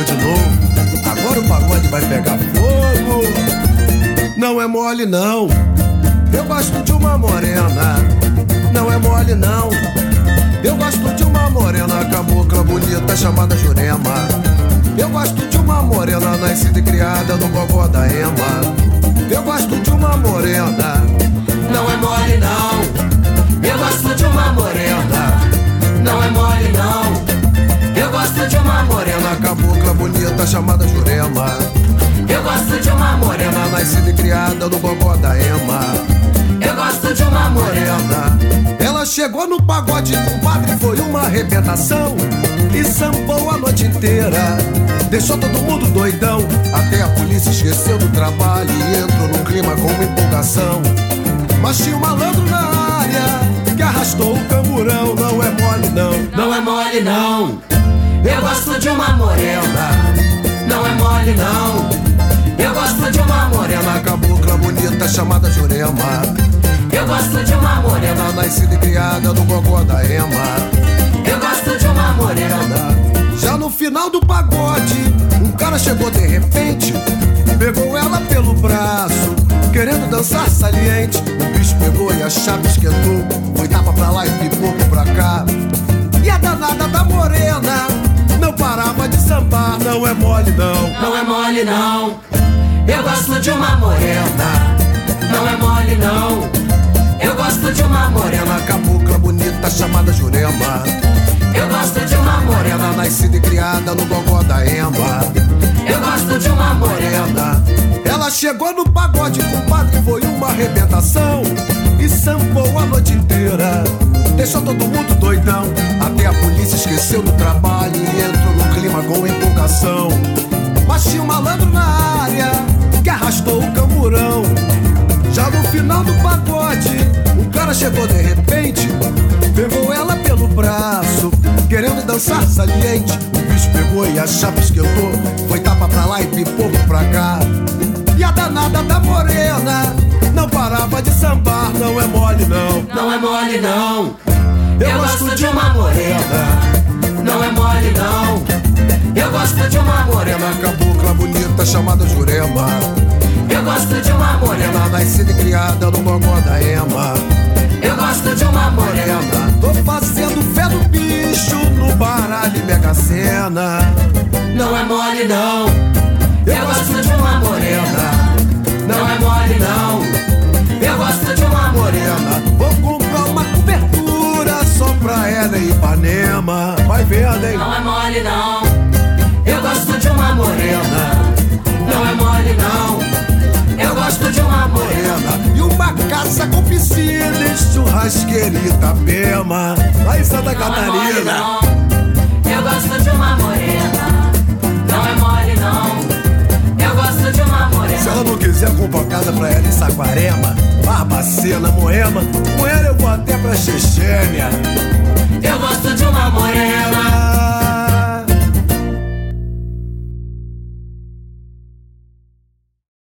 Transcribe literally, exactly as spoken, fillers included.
chegou de novo. Agora o pagode vai pegar fogo. Não é mole não, eu gosto de uma morena. Não é mole não, eu gosto de uma morena cabocla bonita chamada Jurema. Eu gosto de uma morena nascida e criada no gogó da Ema. Eu gosto de uma morena. Não é mole não, eu gosto de uma morena. Não é mole não, eu gosto de uma morena cabocla bonita chamada Jurema. Eu gosto de uma morena nascida e criada no gogó da Ema. Eu gosto de uma morena. Ela chegou no pagode, o padre foi uma arrebentação e sambou a noite inteira, deixou todo mundo doidão. Até a polícia esqueceu do trabalho e entrou num clima com empolgação. Mas tinha um malandro na área que arrastou o camburão. Não é mole não, não é mole não, eu gosto de uma morena. Não é mole não, eu gosto de uma morena cabocla bonita chamada Jurema. Eu gosto de uma morena nascida e criada no gogó da Ema. Eu gosto de uma morena. Já no final do pagode, um cara chegou de repente, pegou ela pelo braço, querendo dançar saliente. O bicho pegou e a chave esquentou, foi tapa pra lá e pipoco pra cá. E a danada da morena não parava de sambar. Não é mole não, não é mole não, eu gosto de uma morena. Não é mole não, eu gosto de uma morena cabocla bonita chamada Jurema. Eu gosto de uma morena nascida e criada no gogó da Ema. Eu gosto de uma morena. Ela chegou no pagode, compadre, foi uma arrebentação e sambou a noite inteira, deixou todo mundo doidão. Até a polícia esqueceu do trabalho e entrou no clima com empolgação. Mas tinha um malandro na área que arrastou o camburão. Já no final do pagode, o cara chegou de repente, pegou ela pelo braço, querendo dançar saliente. O bicho pegou e a chapa esquentou, foi tapa pra lá e pipoco pra cá. E a danada da morena não parava de sambar. Não é mole não, não é mole não, eu, eu gosto de uma morena. Não é mole não, eu gosto de uma morena cabocla bonita chamada Jurema. Eu gosto de uma morena nascida e criada no gogó da Ema. Eu gosto de uma morena. Tô fazendo fé no bicho no baralho e Mega Sena. Não é mole não, eu gosto de uma morena. Não é mole não, eu gosto de uma morena. Vou comprar uma cobertura só pra ela em Ipanema. Vai vendo, hein? Não é mole não, eu gosto de uma morena. Não é mole não, eu gosto de uma morena. E uma casa com piscina e churrasqueira em Itapema, lá em Santa Catarina. Não é mole não, eu gosto de uma morena. Não é mole não, eu gosto de uma morena. Se ela não quiser comprar casa pra ela em Saquarema, Barbacena, Moema, com ela eu vou até pra Chechênia.